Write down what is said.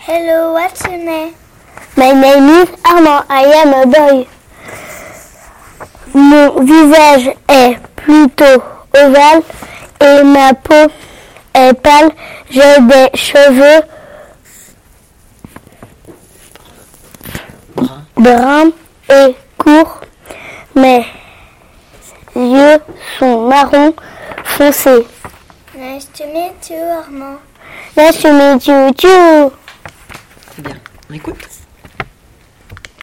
Hello, what's your name? My name is Armand. I am a boy. Mon visage est plutôt ovale et ma peau est pâle. J'ai des cheveux bruns et courts. Mes yeux sont marron foncé. Nice to meet you, Armand. Nice to meet you too. Très bien. On écoute.